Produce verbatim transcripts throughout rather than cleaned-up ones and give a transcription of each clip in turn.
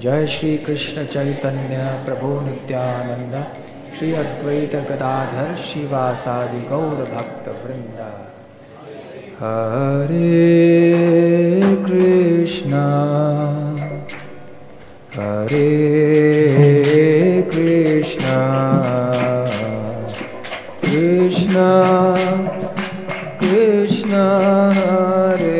जय श्री कृष्ण चैतन्य प्रभु नित्यानंद श्री अद्वैत गदाधर शिवासादि गौर भक्त वृंदा। हरे कृष्णा हरे कृष्णा कृष्णा कृष्णा हरे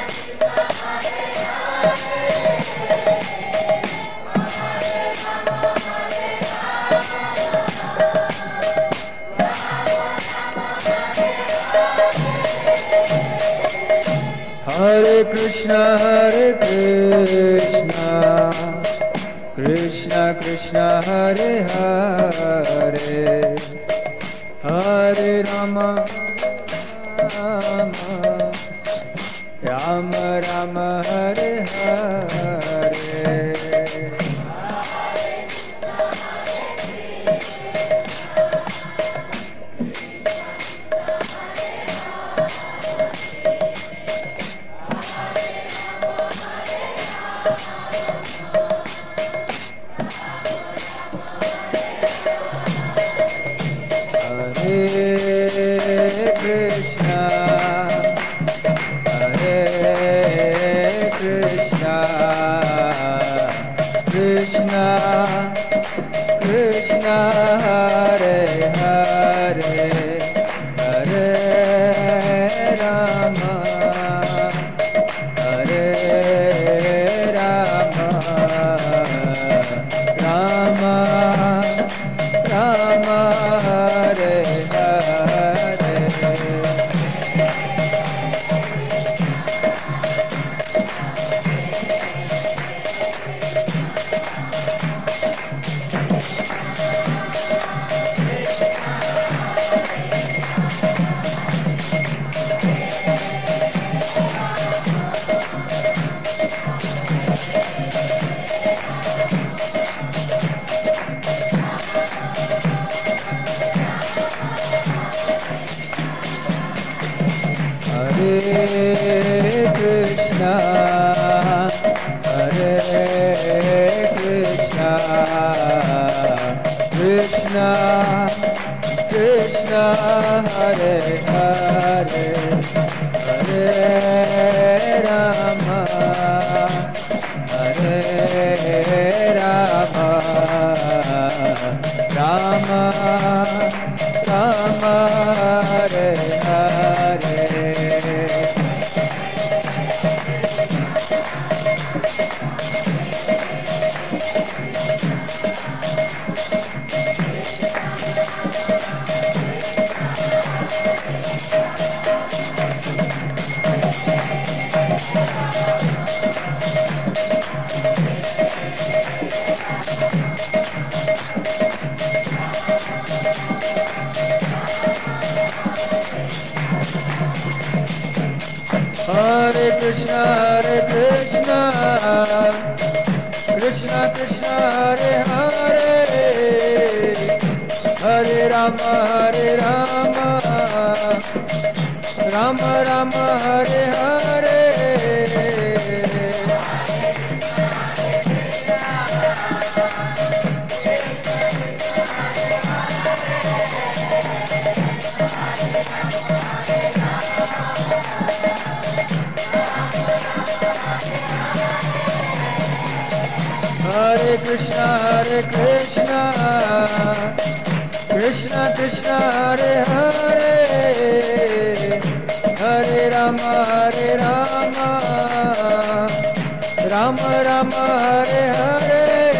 Hare Hare Krishna, Hare Krishna, Krishna Krishna, Hare Hare, Hare Rama, Rama, Rama Rama, Hare Hare. Hare Krishna, Hare Krishna, Krishna Krishna, Hare Hare, Hare Rama, Hare Rama, Rama Rama, Hare Hare. Hare Krishna, Hare Krishna, Krishna Krishna, Hare Hare, Hare Rama, Hare Rama, Rama Rama, Hare Hare.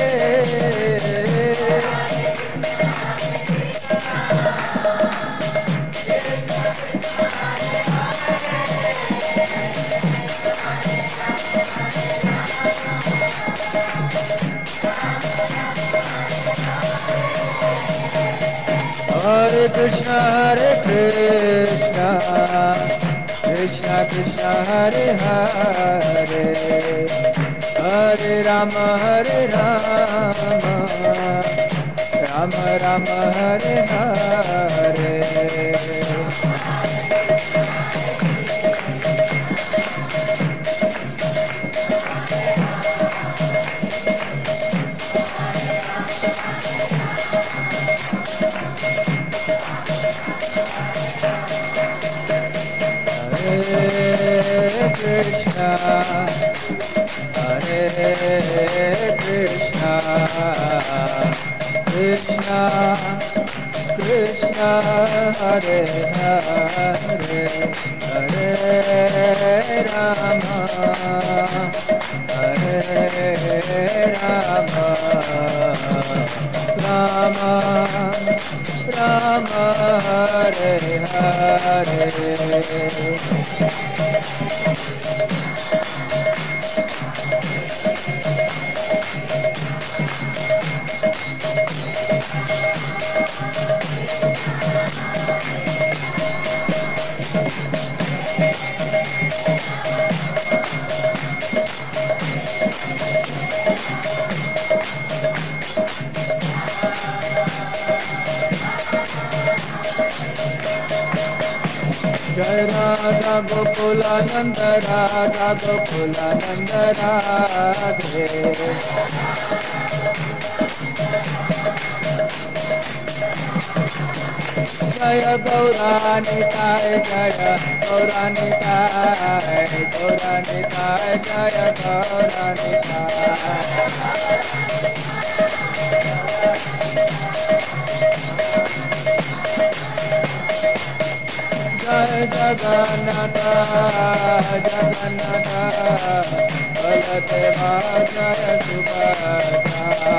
Hare Krishna, Hare Krishna, Krishna Krishna, Hare Hare, Hare Rama, Hare Rama, Rama Rama, Hare Hare. Hare Krishna, Hare Krishna, Krishna Krishna, Hare Hare, Hare Rama, Hare Rama, Rama Rama, Hare Hare. जय राधा गोकुलानंद राधा गोकुलानंद राधे। जय गौरानिताय जय गौरानिताय गौरानिताय जय गौरानिताय। जय जगन्नाथ जगन्नाथ बलदेवा जय सुभद्रा।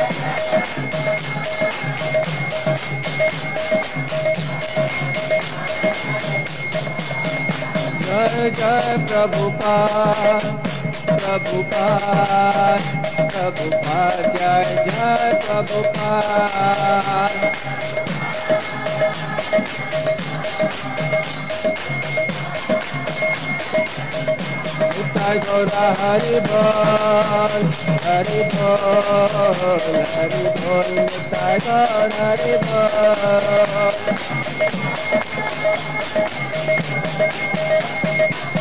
जय जय प्रभुपाद प्रभुपाद प्रभुपाद जय जय प्रभुपाद। निताय गौरा हरि बोल हरि बोल हरि बोल निताय गौर हरि बोल।